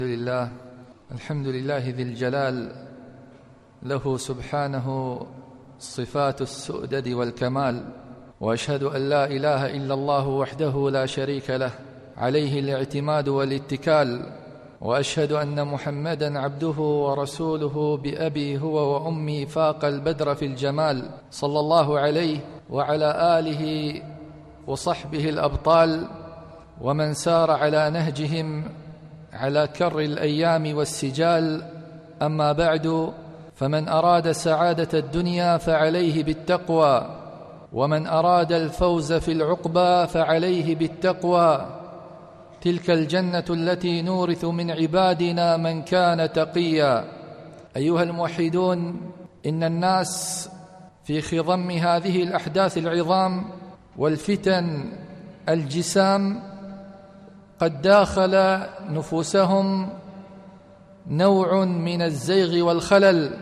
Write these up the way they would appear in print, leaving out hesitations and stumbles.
الحمد لله ذي الجلال، له سبحانه صفات السؤدد والكمال، وأشهد أن لا إله إلا الله وحده لا شريك له، عليه الاعتماد والاتكال، وأشهد أن محمدًا عبده ورسوله بأبي هو وأمي فاق البدر في الجمال، صلى الله عليه وعلى آله وصحبه الأبطال ومن سار على نهجهم على كر الأيام والسجال. أما بعد، فمن أراد سعادة الدنيا فعليه بالتقوى، ومن أراد الفوز في العقبى فعليه بالتقوى، تلك الجنة التي نورث من عبادنا من كان تقيا. أيها الموحدون، إن الناس في خضم هذه الأحداث العظام والفتن الجسام قد داخل نفوسهم نوع من الزيغ والخلل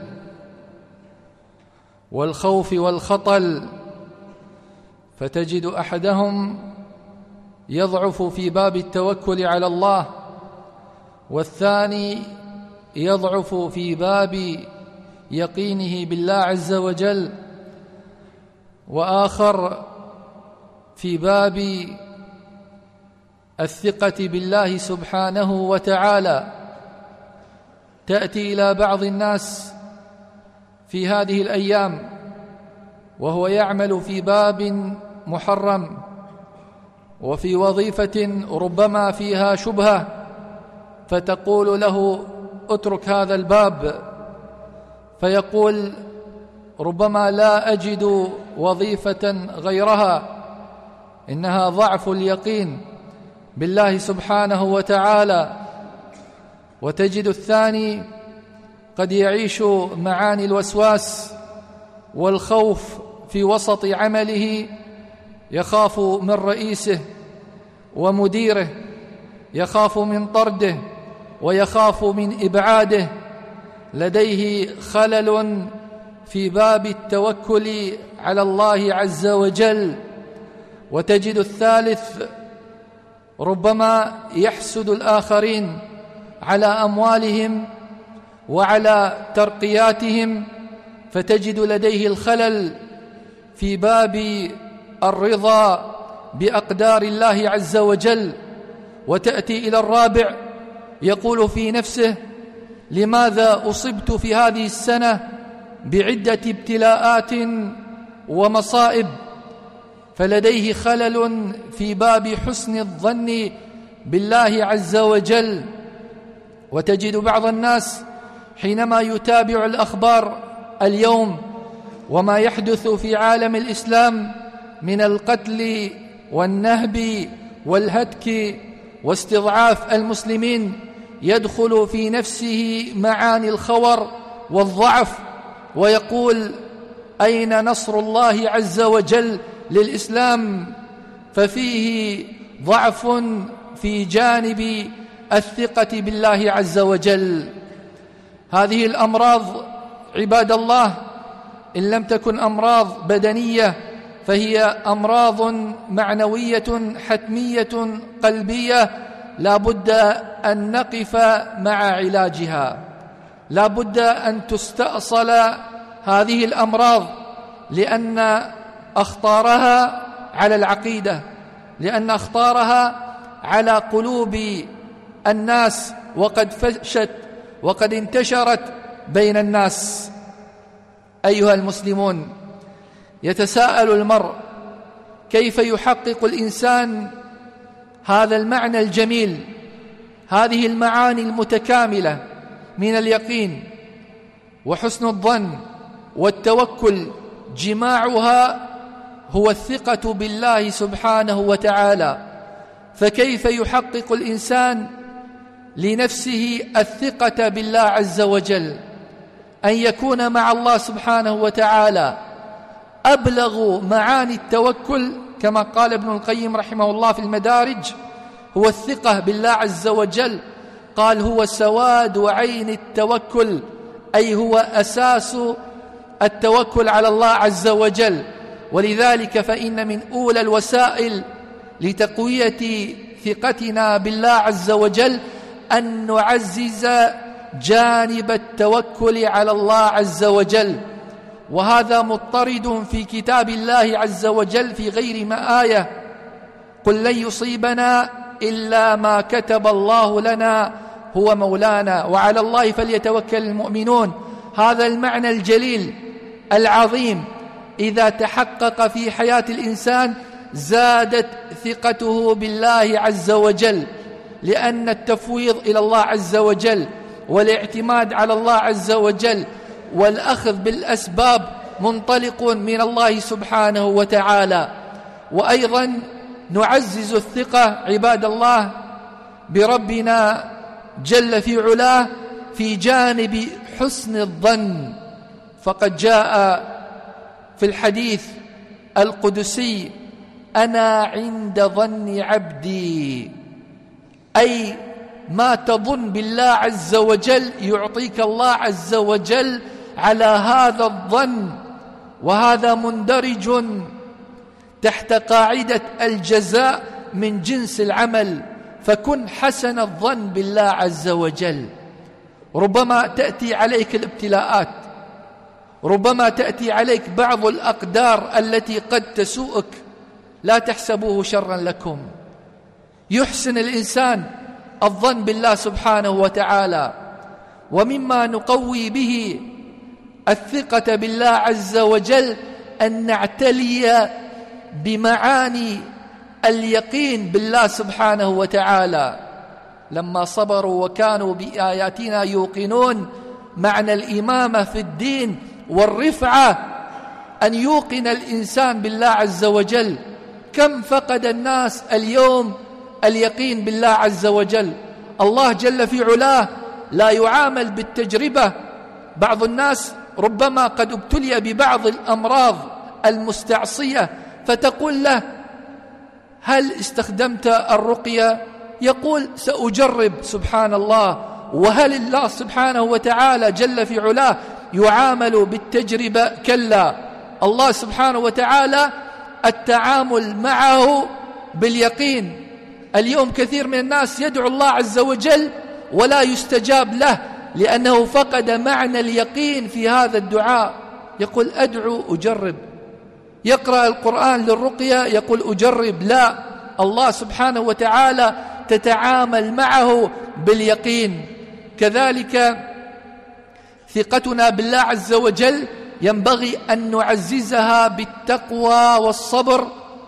والخوف والخطل، فتجد أحدهم يضعف في باب التوكل على الله، والثاني يضعف في باب يقينه بالله عز وجل، وآخر في باب الثقة بالله سبحانه وتعالى. تأتي إلى بعض الناس في هذه الأيام وهو يعمل في باب محرم وفي وظيفة ربما فيها شبهة، فتقول له اترك هذا الباب، فيقول ربما لا أجد وظيفة غيرها، إنها ضعف اليقين بالله سبحانه وتعالى. وتجد الثاني قد يعيش معاني الوسواس والخوف في وسط عمله، يخاف من رئيسه ومديره، يخاف من طرده ويخاف من إبعاده، لديه خلل في باب التوكل على الله عز وجل. وتجد الثالث ربما يحسد الآخرين على أموالهم وعلى ترقياتهم، فتجد لديه الخلل في باب الرضا بأقدار الله عز وجل. وتأتي إلى الرابع يقول في نفسه لماذا أصبت في هذه السنة بعدة ابتلاءات ومصائب، فلديه خلل في باب حسن الظن بالله عز وجل. وتجد بعض الناس حينما يتابع الأخبار اليوم وما يحدث في عالم الإسلام من القتل والنهب والهتك واستضعاف المسلمين، يدخل في نفسه معاني الخور والضعف، ويقول أين نصر الله عز وجل للإسلام؟ ففيه ضعف في جانب الثقة بالله عز وجل. هذه الأمراض عباد الله إن لم تكن أمراض بدنية فهي أمراض معنوية حتمية قلبية، لا بد أن نقف مع علاجها، لا بد أن تستأصل هذه الأمراض، لأن أخطارها على العقيدة، لأن أخطارها على قلوب الناس، وقد فشت وقد انتشرت بين الناس. أيها المسلمون، يتساءل المرء كيف يحقق الإنسان هذا المعنى الجميل، هذه المعاني المتكاملة من اليقين وحسن الظن والتوكل، جماعها هو الثقة بالله سبحانه وتعالى. فكيف يحقق الإنسان لنفسه الثقة بالله عز وجل؟ أن يكون مع الله سبحانه وتعالى. أبلغ معاني التوكل كما قال ابن القيم رحمه الله في المدارج هو الثقة بالله عز وجل، قال هو سواد عين التوكل، أي هو أساس التوكل على الله عز وجل. ولذلك فإن من أولى الوسائل لتقوية ثقتنا بالله عز وجل أن نعزز جانب التوكل على الله عز وجل، وهذا مضطرد في كتاب الله عز وجل في غير ما آية: قل لن يصيبنا إلا ما كتب الله لنا هو مولانا وعلى الله فليتوكل المؤمنون. هذا المعنى الجليل العظيم إذا تحقق في حياة الإنسان زادت ثقته بالله عز وجل، لأن التفويض إلى الله عز وجل والاعتماد على الله عز وجل والأخذ بالأسباب منطلق من الله سبحانه وتعالى. وأيضا نعزز الثقة عباد الله بربنا جل في علاه في جانب حسن الظن، فقد جاء في الحديث القدسي: أنا عند ظن عبدي، أي ما تظن بالله عز وجل يعطيك الله عز وجل على هذا الظن، وهذا مندرج تحت قاعدة الجزاء من جنس العمل، فكن حسن الظن بالله عز وجل. ربما تأتي عليك الابتلاءات، ربما تأتي عليك بعض الأقدار التي قد تسوءك، لا تحسبوه شرا لكم. يحسن الإنسان الظن بالله سبحانه وتعالى. ومما نقوي به الثقة بالله عز وجل أن نعتلي بمعاني اليقين بالله سبحانه وتعالى. لما صبروا وكانوا بآياتنا يوقنون، معنى الإمامة في الدين والرفعة أن يوقن الإنسان بالله عز وجل. كم فقد الناس اليوم اليقين بالله عز وجل. الله جل في علاه لا يعامل بالتجربة. بعض الناس ربما قد ابتلي ببعض الأمراض المستعصية، فتقول له: هل استخدمت الرقية؟ يقول: سأجرب. سبحان الله. وهل الله سبحانه وتعالى جل في علاه يعامل بالتجربة؟ كلا. الله سبحانه وتعالى التعامل معه باليقين. اليوم كثير من الناس يدعو الله عز وجل ولا يستجاب له، لأنه فقد معنى اليقين في هذا الدعاء. يقول: أدعو أجرب. يقرأ القرآن للرقية يقول: أجرب. لا، الله سبحانه وتعالى تتعامل معه باليقين. كذلك ثقتنا بالله عز وجل ينبغي أن نعززها بالتقوى والصبر،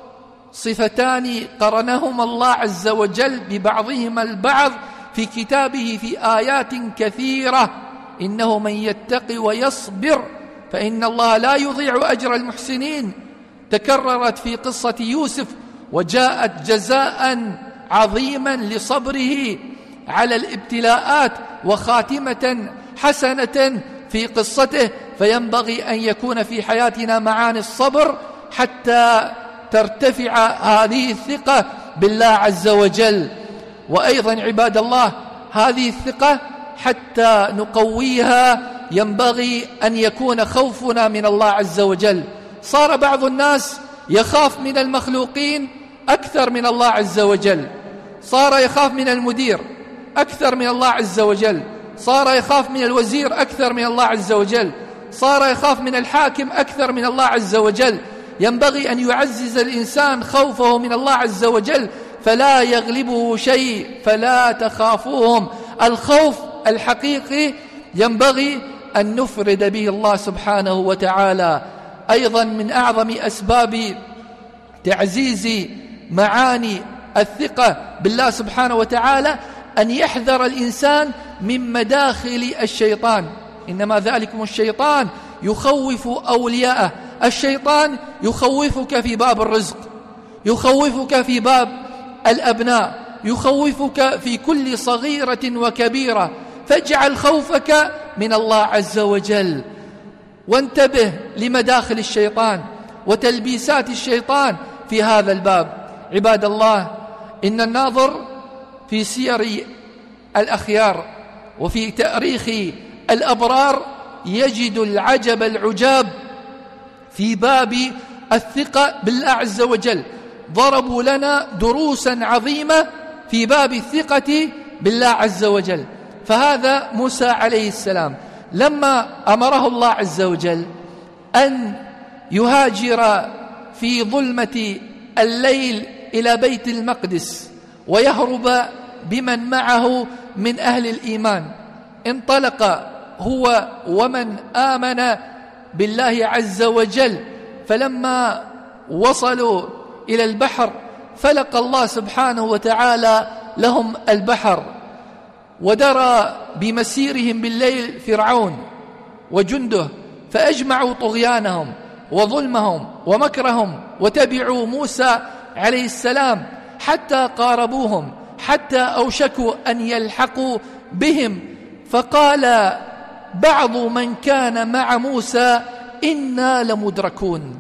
صفتان قرنهما الله عز وجل ببعضهما البعض في كتابه في آيات كثيرة: إنه من يتقي ويصبر فإن الله لا يضيع أجر المحسنين. تكررت في قصة يوسف، وجاءت جزاء عظيما لصبره على الابتلاءات وخاتمة حسنة في قصته. فينبغي أن يكون في حياتنا معاني الصبر حتى ترتفع هذه الثقة بالله عز وجل. وأيضا عباد الله، هذه الثقة حتى نقويها ينبغي أن يكون خوفنا من الله عز وجل. صار بعض الناس يخاف من المخلوقين أكثر من الله عز وجل، صار يخاف من المدير أكثر من الله عز وجل، صار يخاف من الوزير أكثر من الله عز وجل، صار يخاف من الحاكم أكثر من الله عز وجل. ينبغي أن يعزز الإنسان خوفه من الله عز وجل، فلا يغلبه شيء، فلا تخافوهم. الخوف الحقيقي ينبغي أن نفرد به الله سبحانه وتعالى. أيضا من أعظم أسباب تعزيز معاني الثقة بالله سبحانه وتعالى أن يحذر الإنسان من مداخل الشيطان. إنما ذلكم الشيطان يخوف أولياءه. الشيطان يخوفك في باب الرزق، يخوفك في باب الأبناء، يخوفك في كل صغيرة وكبيرة. فاجعل خوفك من الله عز وجل، وانتبه لمداخل الشيطان وتلبيسات الشيطان في هذا الباب. عباد الله، إن الناظر في سير الأخيار وفي تاريخ الأبرار يجد العجب العجاب في باب الثقة بالله عز وجل. ضربوا لنا دروسا عظيمة في باب الثقة بالله عز وجل. فهذا موسى عليه السلام لما أمره الله عز وجل أن يهاجر في ظلمة الليل إلى بيت المقدس ويهرب بمن معه من أهل الإيمان، انطلق هو ومن آمن بالله عز وجل. فلما وصلوا إلى البحر فلق الله سبحانه وتعالى لهم البحر، ودرى بمسيرهم بالليل فرعون وجنده، فأجمعوا طغيانهم وظلمهم ومكرهم وتبعوا موسى عليه السلام حتى قاربوهم، حتى أوشكوا أن يلحقوا بهم. فقال بعض من كان مع موسى إنا لمدركون،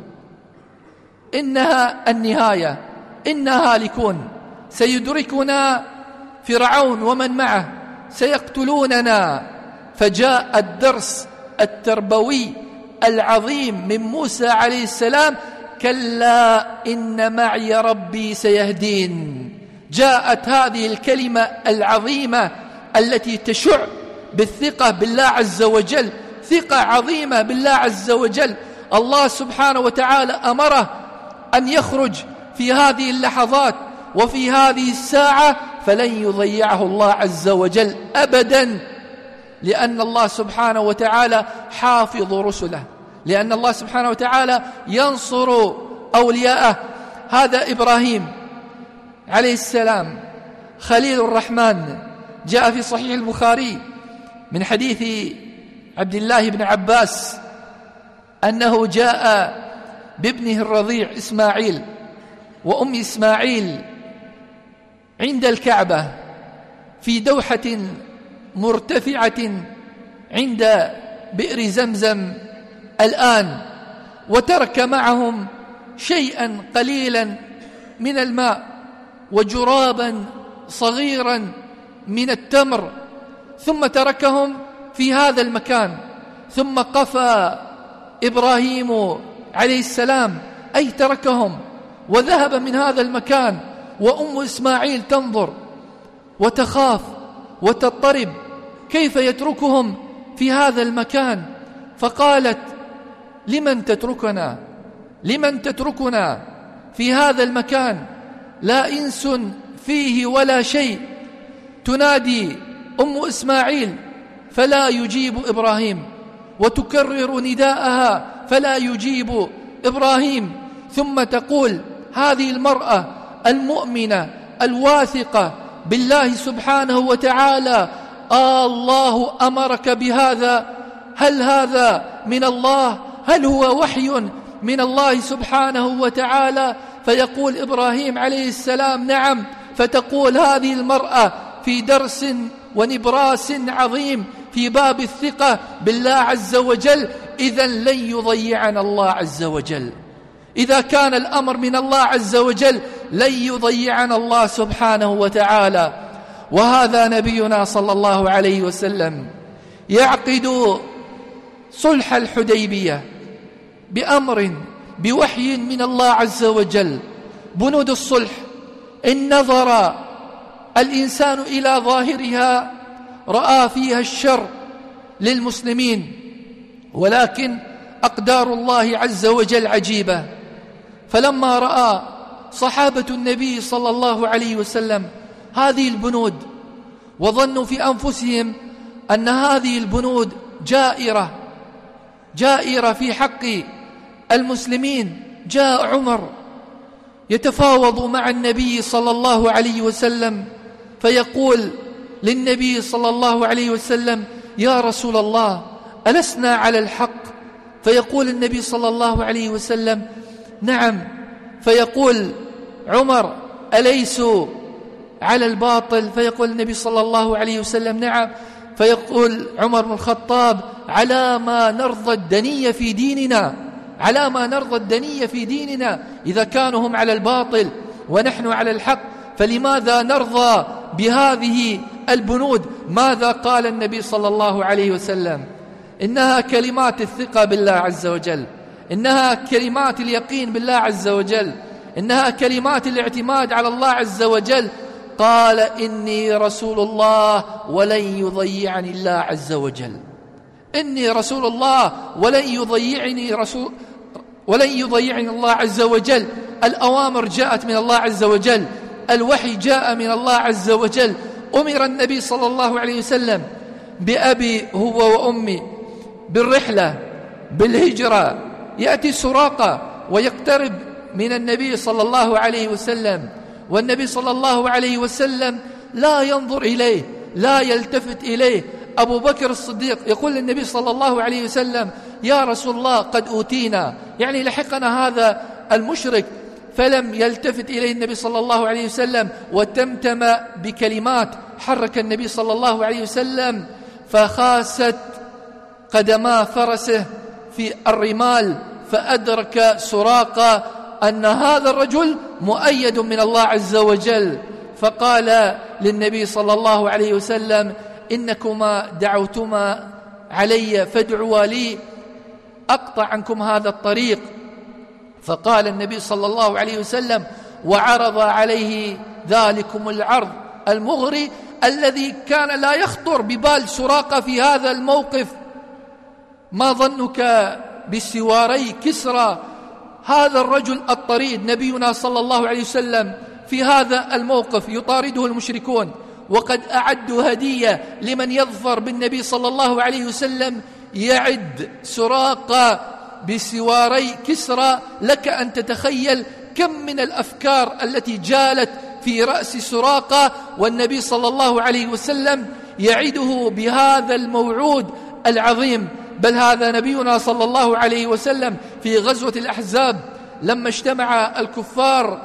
إنها النهاية، إنا هالكون، سيدركنا فرعون ومن معه، سيقتلوننا. فجاء الدرس التربوي العظيم من موسى عليه السلام: كلا إن معي ربي سيهدين. جاءت هذه الكلمة العظيمة التي تشع بالثقة بالله عز وجل، ثقة عظيمة بالله عز وجل. الله سبحانه وتعالى أمره أن يخرج في هذه اللحظات وفي هذه الساعة، فلن يضيعه الله عز وجل أبدا، لأن الله سبحانه وتعالى حافظ رسله، لأن الله سبحانه وتعالى ينصر أولياءه. هذا إبراهيم عليه السلام خليل الرحمن، جاء في صحيح البخاري من حديث عبد الله بن عباس أنه جاء بابنه الرضيع إسماعيل وأم إسماعيل عند الكعبة في دوحة مرتفعة عند بئر زمزم الآن، وترك معهم شيئا قليلا من الماء وجرابا صغيرا من التمر، ثم تركهم في هذا المكان. ثم قفى إبراهيم عليه السلام، أي تركهم وذهب من هذا المكان، وأم إسماعيل تنظر وتخاف وتضطرب، كيف يتركهم في هذا المكان؟ فقالت: لمن تتركنا؟ لمن تتركنا في هذا المكان؟ لا إنس فيه ولا شيء. تنادي أم إسماعيل فلا يجيب إبراهيم، وتكرر نداءها فلا يجيب إبراهيم. ثم تقول هذه المرأة المؤمنة الواثقة بالله سبحانه وتعالى: الله أمرك بهذا؟ هل هذا من الله؟ هل هو وحي من الله سبحانه وتعالى؟ فيقول إبراهيم عليه السلام: نعم. فتقول هذه المرأة في درس ونبراس عظيم في باب الثقة بالله عز وجل: إذن لن يضيعنا الله عز وجل. إذا كان الأمر من الله عز وجل لن يضيعنا الله سبحانه وتعالى. وهذا نبينا صلى الله عليه وسلم يعقد صلح الحديبية بأمر بوحي من الله عز وجل. بنود الصلح إن نظر الإنسان إلى ظاهرها رأى فيها الشر للمسلمين، ولكن أقدار الله عز وجل عجيبة. فلما رأى صحابة النبي صلى الله عليه وسلم هذه البنود وظنوا في أنفسهم أن هذه البنود جائرة في حق المسلمين، جاء عمر يتفاوض مع النبي صلى الله عليه وسلم، فيقول للنبي صلى الله عليه وسلم: يا رسول الله، ألسنا على الحق؟ فيقول النبي صلى الله عليه وسلم: نعم. فيقول عمر: أليسوا على الباطل؟ فيقول النبي صلى الله عليه وسلم: نعم. فيقول عمر بن الخطاب: على ما نرضى الدنية في ديننا، على ما نرضى الدنية في ديننا، إذا كانوا هم على الباطل ونحن على الحق فلماذا نرضى بهذه البنود؟ ماذا قال النبي صلى الله عليه وسلم؟ إنها كلمات الثقة بالله عز وجل، إنها كلمات اليقين بالله عز وجل، إنها كلمات الاعتماد على الله عز وجل. قال إني رسول الله ولن يضيعني الله عز وجل. إني رسول الله ولن يضيعني الله عز وجل. الأوامر جاءت من الله عز وجل، الوحي جاء من الله عز وجل. أمر النبي صلى الله عليه وسلم بأبي هو وأمي بالرحلة بالهجرة. يأتي سراقة ويقترب من النبي صلى الله عليه وسلم، والنبي صلى الله عليه وسلم لا ينظر إليه، لا يلتفت إليه. أبو بكر الصديق يقول للنبي صلى الله عليه وسلم: يا رسول الله قد أوتينا، يعني لحقنا هذا المشرك. فلم يلتفت إليه النبي صلى الله عليه وسلم، وتمتم بكلمات حرك النبي صلى الله عليه وسلم، فخاست قدما فرسه في الرمال، فأدرك سراقة أن هذا الرجل مؤيد من الله عز وجل. فقال للنبي صلى الله عليه وسلم: إنكما دعوتما علي فادعوا لي أقطع عنكم هذا الطريق. فقال النبي صلى الله عليه وسلم وعرض عليه ذلكم العرض المغري الذي كان لا يخطر ببال سراقة في هذا الموقف: ما ظنك بسواري كسرى؟ هذا الرجل الطريد نبينا صلى الله عليه وسلم في هذا الموقف يطارده المشركون، وقد أعدوا هدية لمن يظفر بالنبي صلى الله عليه وسلم. يعد سراقة بسواري كسرى. لك أن تتخيل كم من الأفكار التي جالت في رأس سراقة، والنبي صلى الله عليه وسلم يعده بهذا الموعود العظيم. بل هذا نبينا صلى الله عليه وسلم في غزوة الأحزاب لما اجتمع الكفار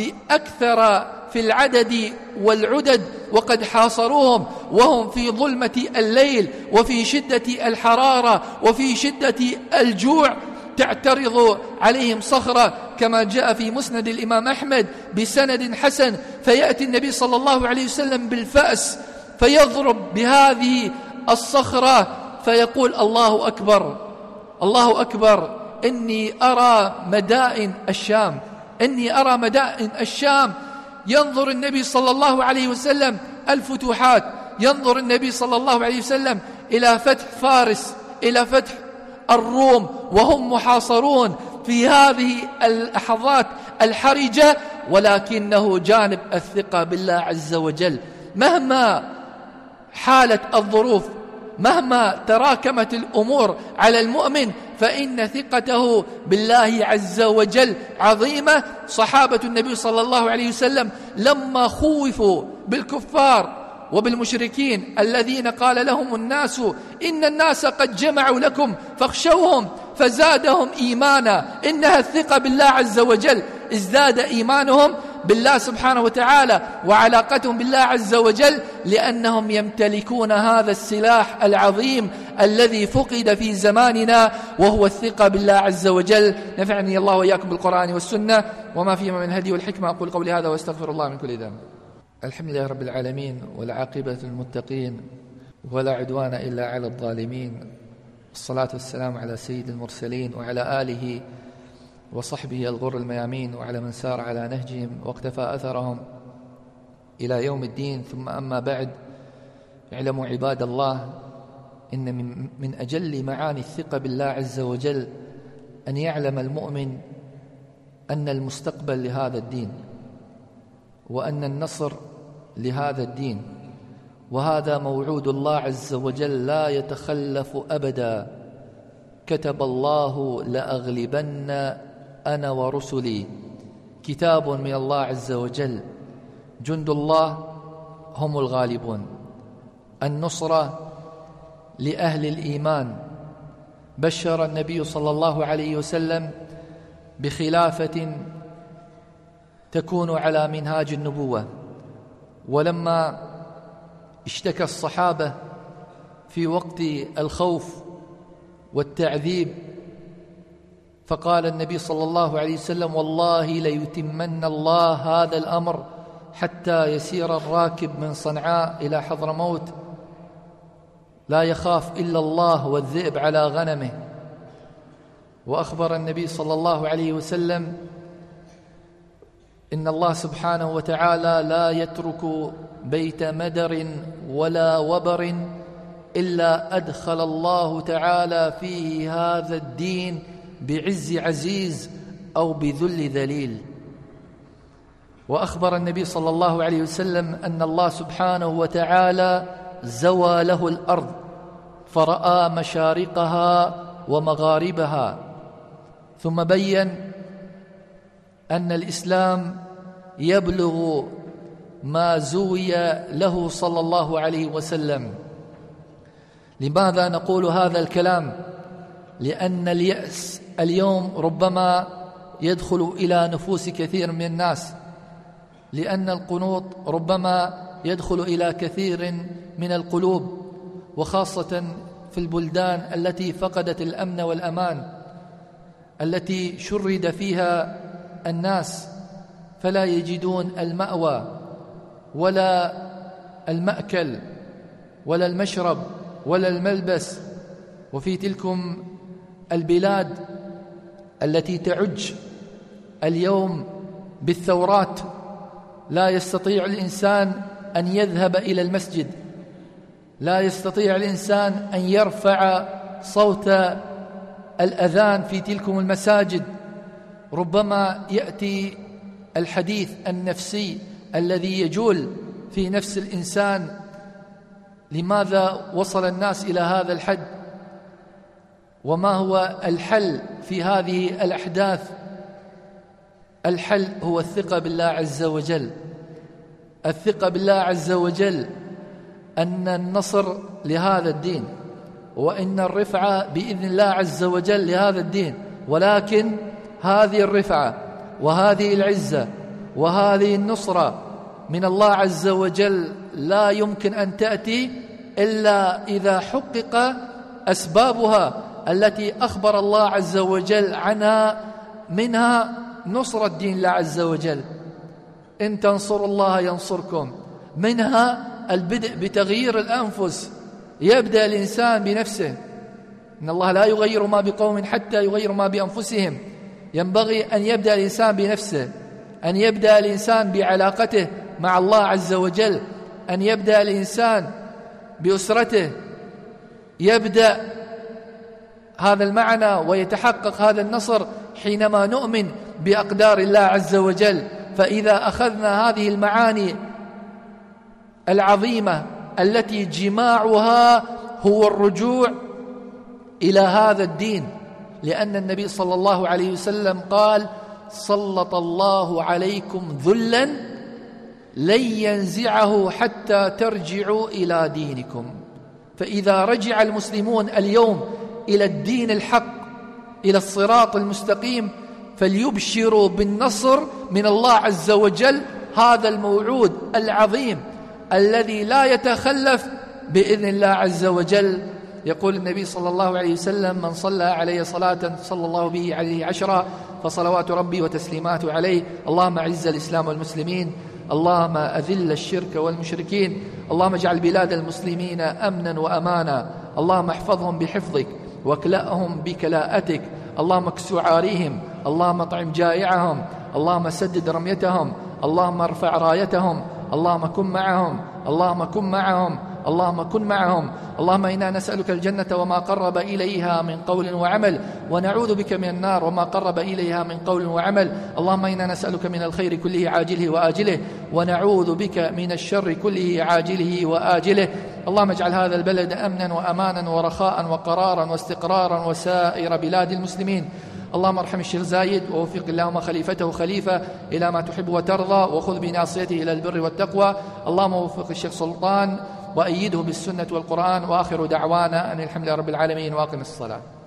بأكثر في العدد والعدد، وقد حاصروهم وهم في ظلمة الليل وفي شدة الحرارة وفي شدة الجوع، تعترض عليهم صخرة كما جاء في مسند الإمام أحمد بسند حسن. فيأتي النبي صلى الله عليه وسلم بالفأس فيضرب بهذه الصخرة فيقول: الله أكبر، الله أكبر، إني أرى مدائن الشام، إني أرى مدائن الشام. ينظر النبي صلى الله عليه وسلم الفتوحات، ينظر النبي صلى الله عليه وسلم إلى فتح فارس، إلى فتح الروم وهم محاصرون في هذه اللحظات الحرجة، ولكنه جانب الثقة بالله عز وجل. مهما حالت الظروف، مهما تراكمت الأمور على المؤمن، فإن ثقته بالله عز وجل عظيمة. صحابة النبي صلى الله عليه وسلم لما خوفوا بالكفار وبالمشركين الذين قال لهم الناس إن الناس قد جمعوا لكم فاخشوهم فزادهم إيمانا، إنها الثقة بالله عز وجل، ازداد إيمانهم بالله سبحانه وتعالى وعلاقتهم بالله عز وجل، لأنهم يمتلكون هذا السلاح العظيم الذي فقد في زماننا، وهو الثقة بالله عز وجل. نفعني الله وإياكم بالقرآن والسنة وما فيهما من هدي والحكمة. أقول قولي هذا واستغفر الله من كل ذنب. الحمد لله رب العالمين، والعاقبة للمتقين، ولا عدوان إلا على الظالمين. الصلاة والسلام على سيد المرسلين وعلى آله وصحبه الغر الميامين، وعلى من سار على نهجهم واقتفى أثرهم إلى يوم الدين. ثم أما بعد، اعلموا عباد الله إن من أجل معاني الثقة بالله عز وجل أن يعلم المؤمن أن المستقبل لهذا الدين، وأن النصر لهذا الدين، وهذا موعود الله عز وجل لا يتخلف أبدا. كتب الله لأغلبن أنا ورسلي، كتاب من الله عز وجل. جند الله هم الغالبون. النصرة لأهل الإيمان. بشر النبي صلى الله عليه وسلم بخلافة تكون على منهاج النبوة. ولما اشتكى الصحابة في وقت الخوف والتعذيب، فقال النبي صلى الله عليه وسلم: والله ليتمن الله هذا الأمر حتى يسير الراكب من صنعاء إلى حضرموت لا يخاف إلا الله والذئب على غنمه. وأخبر النبي صلى الله عليه وسلم إن الله سبحانه وتعالى لا يترك بيت مدر ولا وبر إلا أدخل الله تعالى فيه هذا الدين بعز عزيز أو بذل ذليل. وأخبر النبي صلى الله عليه وسلم أن الله سبحانه وتعالى زوى له الأرض فرأى مشارقها ومغاربها، ثم بين أن الإسلام يبلغ ما زوي له صلى الله عليه وسلم. لماذا نقول هذا الكلام؟ لأن اليأس اليوم ربما يدخل إلى نفوس كثير من الناس، لأن القنوط ربما يدخل إلى كثير من القلوب، وخاصة في البلدان التي فقدت الأمن والأمان، التي شرد فيها الناس فلا يجدون المأوى ولا المأكل ولا المشرب ولا الملبس. وفي تلكم البلاد التي تعج اليوم بالثورات لا يستطيع الإنسان أن يذهب إلى المسجد، لا يستطيع الإنسان أن يرفع صوت الأذان في تلكم المساجد. ربما يأتي الحديث النفسي الذي يجول في نفس الإنسان: لماذا وصل الناس إلى هذا الحد؟ وما هو الحل في هذه الأحداث؟ الحل هو الثقة بالله عز وجل. الثقة بالله عز وجل أن النصر لهذا الدين، وإن الرفعة بإذن الله عز وجل لهذا الدين. ولكن هذه الرفعة وهذه العزة وهذه النصرة من الله عز وجل لا يمكن أن تأتي إلا إذا حقق أسبابها التي أخبر الله عز وجل عنها، منها نصرة دين الله عز وجل: إن تنصروا الله ينصركم. منها البدء بتغيير الأنفس، يبدأ الإنسان بنفسه. إن الله لا يغير ما بقوم حتى يغيروا ما بأنفسهم. ينبغي أن يبدأ الإنسان بنفسه، أن يبدأ الإنسان بعلاقته مع الله عز وجل، أن يبدأ الإنسان بأسرته. يبدأ هذا المعنى ويتحقق هذا النصر حينما نؤمن بأقدار الله عز وجل. فإذا أخذنا هذه المعاني العظيمة التي جماعها هو الرجوع إلى هذا الدين، لأن النبي صلى الله عليه وسلم قال: سلط الله عليكم ذلا لن ينزعه حتى ترجعوا إلى دينكم. فإذا رجع المسلمون اليوم إلى الدين الحق، إلى الصراط المستقيم، فليبشروا بالنصر من الله عز وجل، هذا الموعود العظيم الذي لا يتخلف بإذن الله عز وجل. يقول النبي صلى الله عليه وسلم: من صلى علي صلاة صلى الله به عليه 10 فصلوات ربي وتسليماته عليه. اللهم أعز الإسلام والمسلمين، اللهم أذل الشرك والمشركين، اللهم اجعل بلاد المسلمين أمنا وأمانا، اللهم احفظهم بحفظك واكلأهم بكلاءتك، اللهم اكسو عاريهم، اللهم اطعم جائعهم، اللهم سدد رميتهم، اللهم ارفع رايتهم، اللهم كن معهم، اللهم كن معهم، اللهم كن معهم. اللهم إنا نسألك الجنة وما قرب إليها من قول وعمل، ونعوذ بك من النار وما قرب إليها من قول وعمل. اللهم إنا نسألك من الخير كله عاجله وآجله، ونعوذ بك من الشر كله عاجله وآجله. اللهم اجعل هذا البلد أمنا وأمانا ورخاء وقرارا واستقرارا وسائر بلاد المسلمين. اللهم ارحم الشيخ زايد، ووفق اللهم خليفته خليفة إلى ما تحب وترضى، وخذ بناصيته إلى البر والتقوى. اللهم وفق الشيخ سلطان وأيده بالسنة والقرآن. وآخر دعوانا أن الحمد لله رب العالمين، وأقم الصلاة.